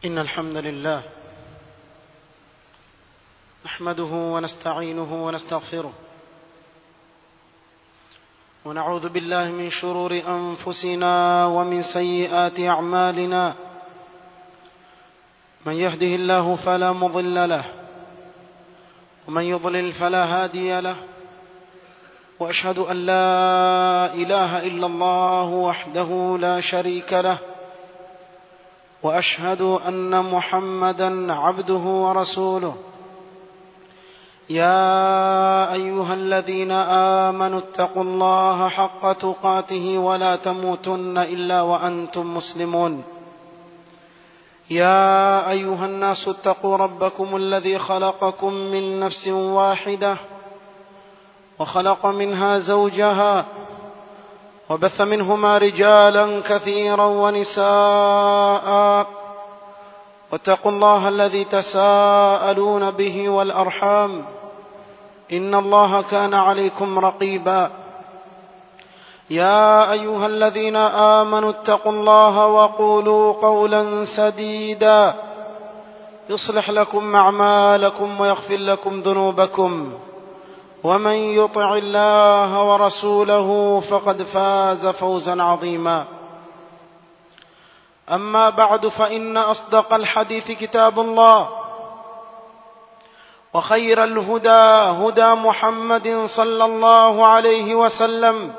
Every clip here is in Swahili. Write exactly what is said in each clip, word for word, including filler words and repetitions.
إن الحمد لله نحمده ونستعينه ونستغفره ونعوذ بالله من شرور أنفسنا ومن سيئات أعمالنا من يهده الله فلا مضل له ومن يضلل فلا هادي له وأشهد أن لا إله إلا الله وحده لا شريك له وأشهد أن محمدًا عبده ورسوله يا أيها الذين آمنوا اتقوا الله حق تقاته ولا تموتن إلا وأنتم مسلمون يا أيها الناس اتقوا ربكم الذي خلقكم من نفس واحدة وخلق منها زوجها وبث منهما رجالا كثيرا ونساء واتقوا الله الذي تساءلون به والأرحام إن الله كان عليكم رقيبا يا أيها الذين آمنوا اتقوا الله وقولوا قولا سديدا يصلح لكم أعمالكم ويغفر لكم ذنوبكم ومن يطع الله ورسوله فقد فاز فوزا عظيما أما بعد فإن أصدق الحديث كتاب الله وخير الهدى هدى محمد صلى الله عليه وسلم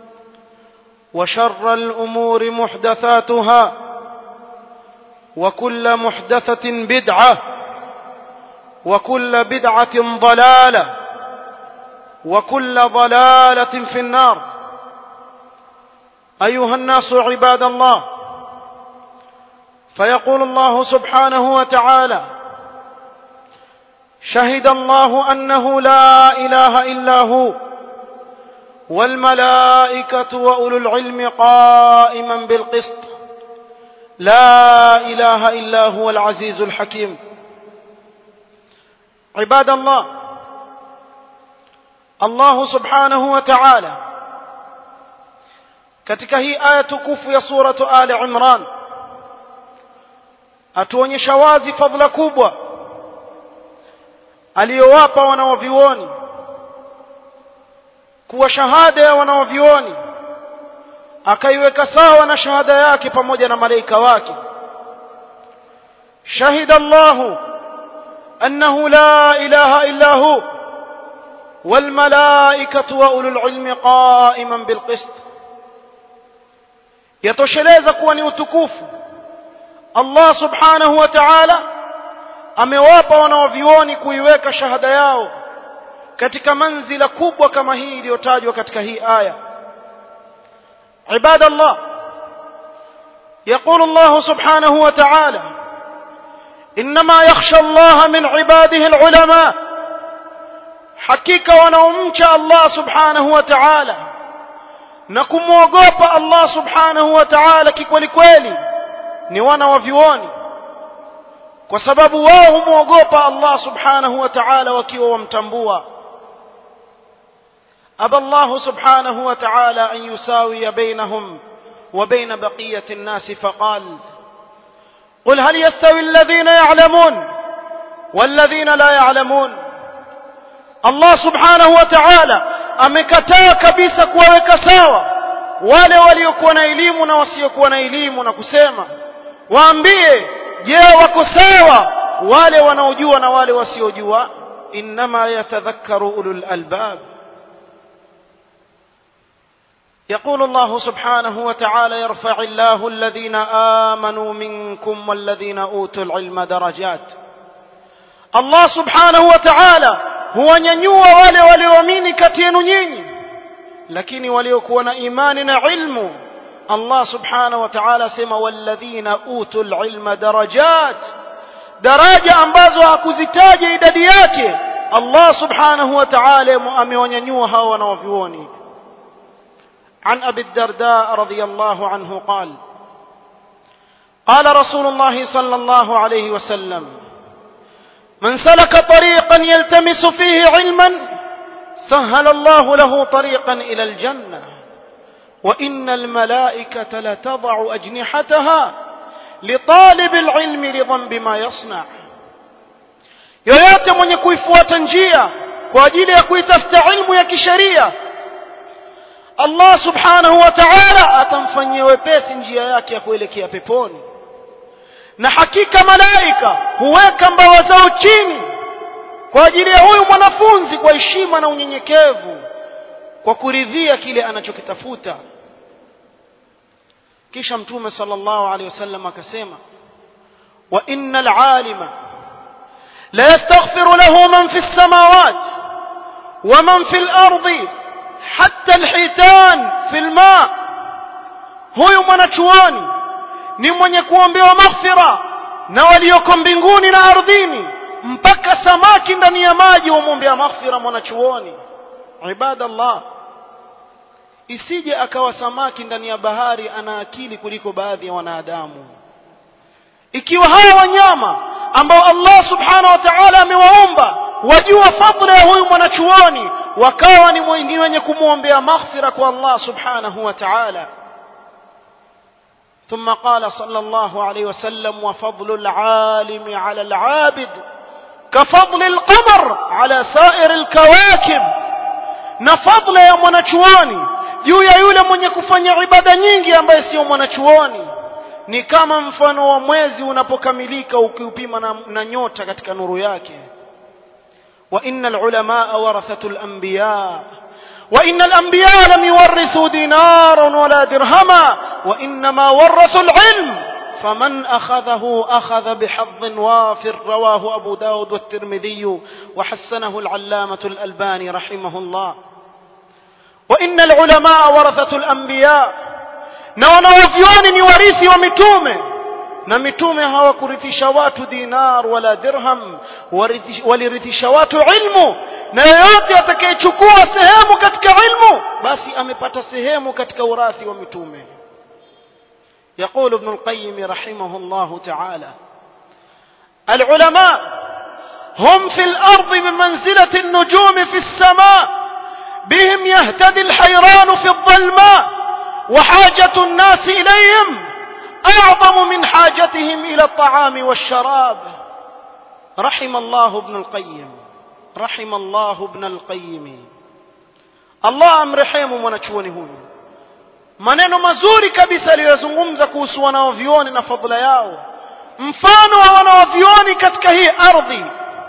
وشر الأمور محدثاتها وكل محدثة بدعة وكل بدعة ضلالة وكل ضلالة في النار. أيها الناس عباد الله، فيقول الله سبحانه وتعالى: شهد الله أنه لا إله إلا هو والملائكة وأولو العلم قائما بالقسط لا إله إلا هو العزيز الحكيم. عباد الله، Allah subhanahu wa ta'ala katika hii aya tukufu ya suratu Ali Imran atuonyesha wazi fadhila kubwa aliyowapa wanawavyuoni, kuwa shahada ya wanawavyuoni akaiweka sawa na shahada yake pamoja na malaika wake. Shahida Allahu annahu la ilaha illa hu والملائكة وأولو العلم قائما بالقسط. yatosheleza kuwa ni utukufu Allah subhanahu wa ta'ala amewapa wanaovioni kuiweka shahada yao katika manzila kubwa kama hii iliyotajwa katika hii aya. Ibadallah, يقول الله سبحانه وتعالى: إنما يخشى الله من عباده العلماء. hakika wanaomcha Allah subhanahu wa ta'ala na kumwogopa Allah subhanahu wa ta'ala kikweli kweli ni wana wa vyuoni, kwa sababu wao humwogopa Allah subhanahu wa ta'ala wakiwa wamtambua. aba Allah subhanahu wa ta'ala an yusawiya bainahum wa bain baqiyati an-nas faqal qul hal yastawi alladhina ya'lamun walladhina la ya'lamun. Allah subhanahu wa ta'ala amekataa kabisa kuwaweka sawa wale waliokuwa na elimu na wasiokuwa na elimu, na kusema, waambie, je, wako sawa wale wanaojua na wale wasiojua? Inma yatadhakkaru ulul albab. يقول الله سبحانه وتعالى: يرفع الله الذين آمنوا منكم والذين أوتوا العلم درجات. Allah subhanahu wa ta'ala huwanyanyua wale walioamini kati yenu nyinyi, lakini waliokuwa na imani na ilmu Allah subhanahu wa ta'ala sema walladhina utul ilma darajat, daraja ambazo hakuzitaja idadi yake. Allah subhanahu wa ta'ala amewanyanyua hao wanaovioni. An Abi Darda radhiyallahu anhu qala qala Rasulullah sallallahu alayhi wasallam: من سلك طريقا يلتمس فيه علما سهل الله له طريقا إلى الجنة وإن الملائكة لتضع أجنحتها لطالب العلم رضا khubran bima yasna yoyote mwenye kuifuata njia kwa ajili ya kuitafuta ilmu ya kisheria Allah subhanahu wa ta'ala atamfanyia wepesi njia yake ya kuelekea peponi na hakika malaika huweka mbawa zao chini kwa ajili ya huyu mwanafunzi kwa heshima na unyenyekevu kwa kuridhia kile anachokitafuta kisha mtume sallallahu alaihi wasallam akasema wa innal alima la yastaghfiru lahu man fi as-samawati wa man fi al-ardi hatta al-hitan fi al-ma huyu mwanachuoni ni mwenye kuombewa maghfira na walioko mbinguni na ardhini mpaka samaki ndani ya maji wamwombea maghfira mwanachuoni ibadallah isije akawa samaki ndani ya bahari ana akili kuliko baadhi ya wanadamu ikiwa hawa wanyama ambao Allah subhanahu wa ta'ala amewaumba wajua fadhila ya huyu mwanachuoni wakawa ni wenye kumuombea maghfira kwa Allah subhanahu wa ta'ala ثم قال صلى الله عليه وسلم وفضل العالم على العابد كفضل القمر على سائر الكواكب نفضل يا mwanachuoni juu ya yule mwenye kufanya ibada nyingi ambaye sio mwanachuoni ni kama mfano wa mwezi unapokamilika ukiupima na, na nyota katika nuru yake wa innal ulamaa warathatul anbiya wa innal anbiya lam yuwarithu dinaran wala dirhama wa inma warathu al-ilm faman akhadhahu akhadha bihadhin wafir rawahu abu daud wat-tirmidhi wa hasanahu al-allamah al-albani rahimahullah wa innal ulamaa warathatul anbiya na wanaovioni ni warithi wa mitume na mitume hawakurithisha watu dinar wala dirham walirithisha watu ilmu na yeyote atakayechukua sehemu katika ilmu basi amepata sehemu katika urathi wa mitume يقول ابن القيم رحمه الله تعالى العلماء هم في الأرض بمنزلة النجوم في السماء بهم يهتدي الحيران في الظلماء وحاجة الناس إليهم أعظم من حاجتهم إلى الطعام والشراب رحم الله ابن القيم رحم الله ابن القيم الله amrehemu mwanachuoni huyu maneno mazuri kabisa aliyozungumza kuhusu wanaovioni na fadhila yao mfano wa wanaovioni katika hii ardhi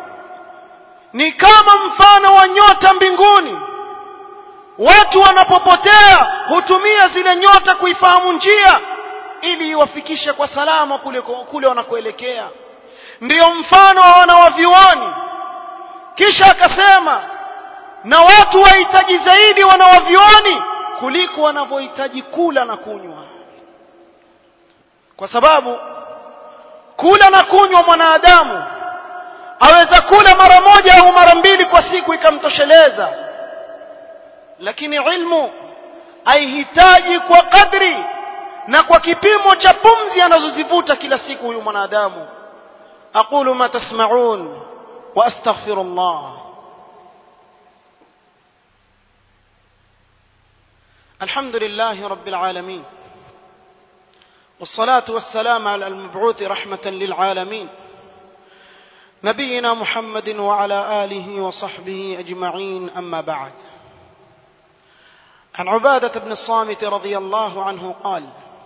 ni kama mfano wa nyota mbinguni watu wanapopotea hutumia zile nyota kuifahamu njia ili iwafikishe kwa salama kule kule wanakoelekea ndio mfano wa wanaovioni kisha akasema na watu wahitaji zaidi wanaovioni kuliko wanavyohitaji kula na kunywa kwa sababu kula na kunywa mwanadamu aweza kula mara moja au mara mbili kwa siku ikamtosheleza lakini ilmu haihitaji kwa kadri na kwa kipimo cha pumzi anazozivuta kila siku huyu mwanadamu aqulu ma tasma'un wa astaghfirullah alhamdulillahi rabbil alamin والصلاة والسلام على المبعوث رحمة للعالمين نبينا محمد وعلى آله وصحبه أجمعين أما بعد عن عبادة بن الصامت رضي الله عنه قال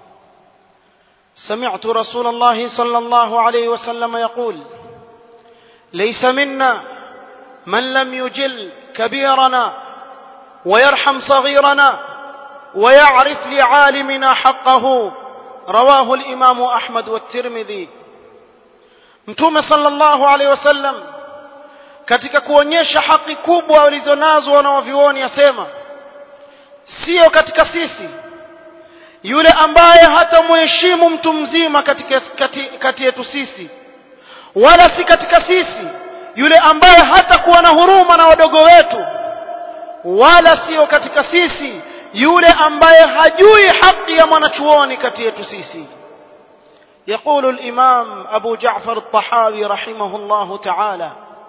سمعت رسول الله صلى الله عليه وسلم يقول ليس منا من لم يجل كبيرنا ويرحم صغيرنا ويعرف لعالمنا حقه رواه الإمام أحمد والترمذي متوم صلى الله عليه وسلم katika kuonyesha haki kubwa walizonazo wanaovioni yasema sio katika sisi yule ambaye hata muheshimu mtu mzima katika kati, kati yetu sisi wala si katika sisi yule ambaye hata kuwa na huruma na wadogo wetu wala sio katika sisi yule ambaye hajui haki ya mwanachuoni kati yetu sisi يقول الإمام أبو جعفر الطحاوي رحمه الله تعالى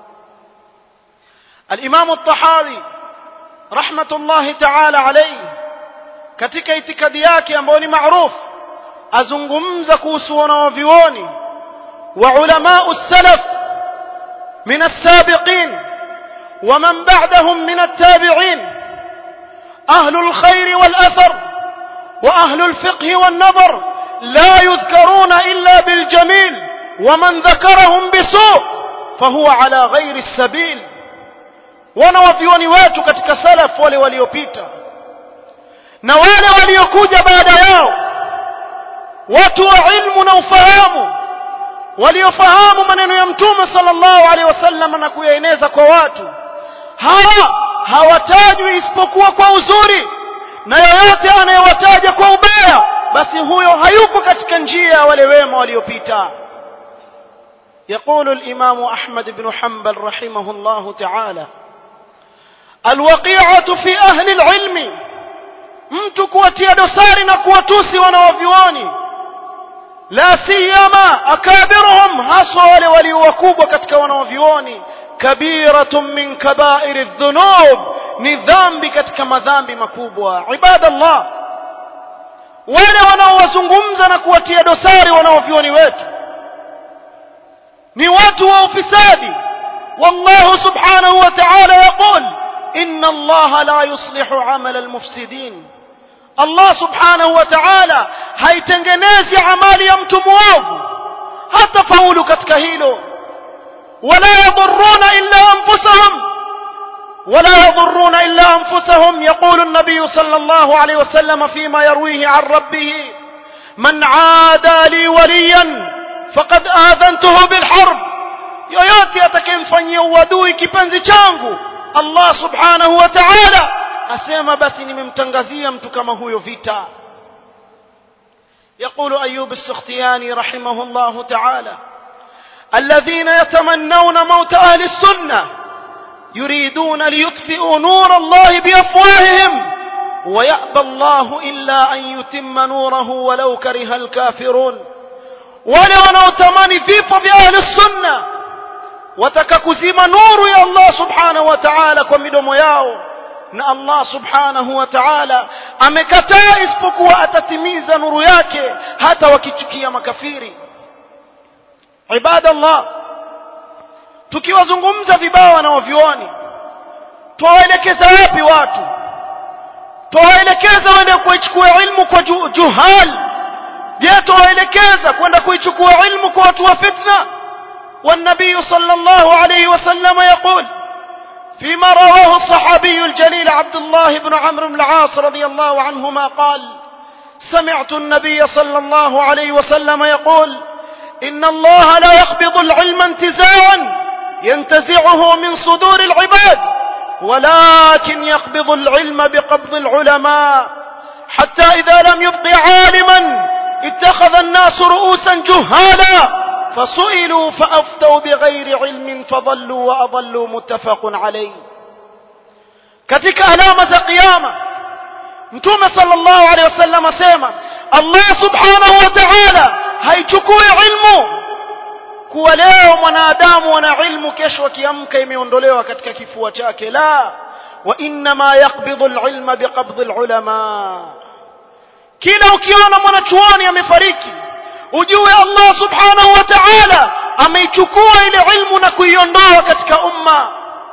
الإمام الطحاوي رحمة الله تعالى عليه katika itikadi yake ambayo ni maarufu azungumza kuhusu wanaovioni وعلماء السلف من السابقين ومن بعدهم من التابعين أهل الخير والأثر وأهل الفقه والنظر لا يذكرون إلا بالجميل ومن ذكرهم بسوء فهو على غير السبيل. wanawavyuoni wetu katika salaf wale waliopita na wale waliokuja baada yao, watu wa ilmu na ufahamu waliofahamu maneno ya Mtume sallallahu alaihi wasallam na kuyaeneza kwa watu, hawa hawatajwi isipokuwa kwa uzuri, na yoyote anayewataja kwa ubaya basi huyo hayuko katika njia ya wale wema waliopita. يقول الإمام أحمد بن حنبل رحمه الله تعالى: الوقيعة في أهل العلم، mtu kuwatia dosari na kuwatusi wanaovyuoni, la siyama akabiruhum, haswa wale walio wakubwa katika wanaovyuoni, kabiratun min kabairi adh-dhunub, ni dhambi katika madhambi makubwa. Ibadallah, wale wanaowazungumza na kuwatia dosari wanaovyuoni wetu ni watu wa ufisadi. wallahu subhanahu wa ta'ala yaqul inna allaha la yuslihu amala almufsidin. Allah subhanahu wa ta'ala haitengenezi amali ya mtu muovu, hata faulu katika hilo. wala yadurruna illa anfusahum wala yadurruna illa anfusahum. yaqulu an-nabiy sallallahu alayhi wasallam fima yarwihi an rabbih: man aada li waliyan faqad adhantuhu bil harb. yoyote atakayemfanyia uadui kipenzi changu, Allah subhanahu wa ta'ala asema basi nimemtangazia mtu kama huyo vita. يقول أيوب السختياني رحمه الله تعالى: الذين يتمنون موت أهل السنة يريدون ليطفئوا نور الله بأفواههم ويأبى الله إلا أن يتم نوره ولو كره الكافرون. wale wanaotamani vifo vya ahli sunna wataka kuzima nuru ya Allah subhanahu wa ta'ala kwa midomo yao, na Allah subhanahu wa ta'ala amekataa isipokuwa atatimiza nuru yake hata wakichukia makafiri. Ibadallah, tukiwazungumza vibaya na wavyuoni, tuwaelekeza wapi watu? Tuwaelekeza waende kuichukua ilmu kwa juhal? je, tuwaelekeza kwenda kuichukua ilmu kwa watu wa fitna? والنبي صلى الله عليه وسلم يقول فيما رواه الصحابي الجليل عبد الله بن عمرو بن العاص رضي الله عنهما قال: سمعت النبي صلى الله عليه وسلم يقول: إن الله لا يقبض العلم انتزاعا ينتزعه من صدور العباد، ولكن يقبض العلم بقبض العلماء، حتى إذا لم يبق عالما اتخذ الناس رؤوسا جهالا فسئلوا فأفتوا بغير علم فضلوا وأضلوا. متفق عليه. katika alama za kiyama Mtume sallallahu alaihi wasallam asema Allah subhanahu wa ta'ala haichukui ilmu kuwa leo mwanadamu ana ilmu, kesho akiamka imeondolewa katika kifua chake. La, wa inma yaqbidu alilma biqabd alulama. kila ukiona mwanachuoni amefariki, ujue Allah subhanahu wa ta'ala ameichukua ile ilmu na kuiondoa katika umma.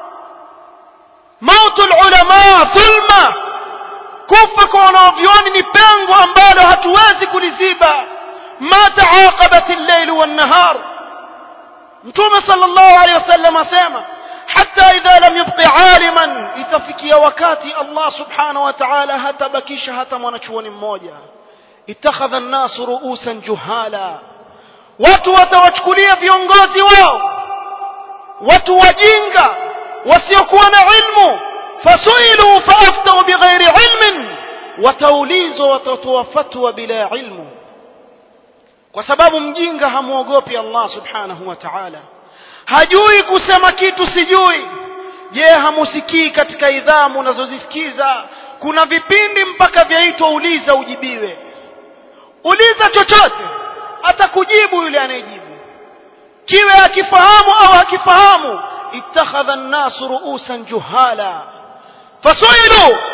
mautul ulama thulma, kufa kwa wanavyuoni ni pengo ambalo hatuwezi kuliziba. ma taaqabat al-layl wan-nahar. Mtume sallallahu alayhi wasallam asema hatta idha lam yubqi aliman, itafikia wakati Allah subhanahu wa ta'ala hatabakisha hata mwanachuoni mmoja. itakhadha an-nas ru'usan juhala, watu watawachukulia viongozi wao watu wajinga wasiokuwa na ilmu. fasuilu faaftau bighairi ilmin, wataulizwa watatoa fatwa bila ilmu, kwa sababu mjinga hamuogopi Allah subhanahu wa ta'ala, hajui kusema kitu sijui. je, hamusikii katika idhamu unazozisikiza kuna vipindi mpaka vyaitwa uliza ujibiwe? Uliza chochote atakujibu yule anayejibu, kiwe akifahamu au hakifahamu. ittakhadha an-nas ru'usan juhala fasuilu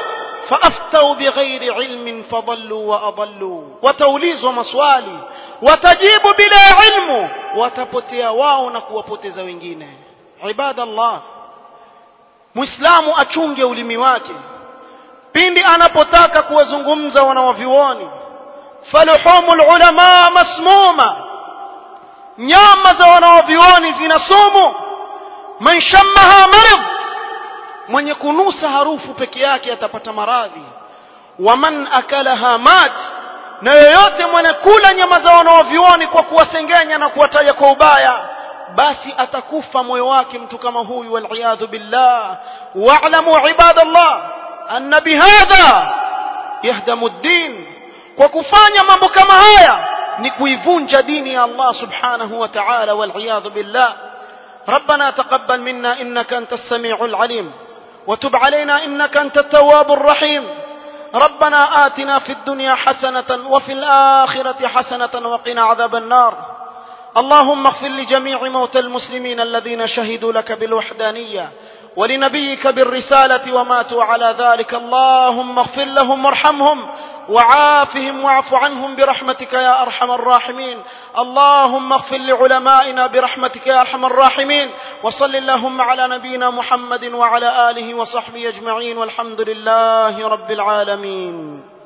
فافتوا بغير علم فضلوا واضلوا wataulizwa maswali watajibu bila ilmu watapotea wao na kuwapoteza wengine ibadallah muislamu achunge ulimi wake pindi anapotaka kuwazungumza wanawavioni faluhumul ulama masmuma nyama za wanawavioni zina sumu man shammaha marid mwenye kunusa harufu peke yake atapata maradhi waman akalaha mat na yoyote mwenye kula nyama za wanawavioni kwa kuwasengenya na kuwataja kwa ubaya basi atakufa moyo wake mtu kama huyu wal billah wa'lamu ibadallah anna bihadha yahdamu ad-din kwa kufanya mambo kama haya ni kuivunja dini ya Allah subhanahu wa ta'ala wal billah ربنا تقبل منا إنك أنت السميع العليم وتب علينا إنك أنت التواب الرحيم ربنا آتنا في الدنيا حسنة وفي الآخرة حسنة وقنا عذاب النار اللهم اغفر لجميع موتى المسلمين الذين شهدوا لك بالوحدانية ولنبيك بالرسالة وماتوا على ذلك اللهم اغفر لهم وارحمهم وعافهم واعف عنهم برحمتك يا أرحم الراحمين اللهم اغفر لعلمائنا برحمتك يا أرحم الراحمين وصل اللهم على نبينا محمد وعلى آله وصحبه أجمعين والحمد لله رب العالمين.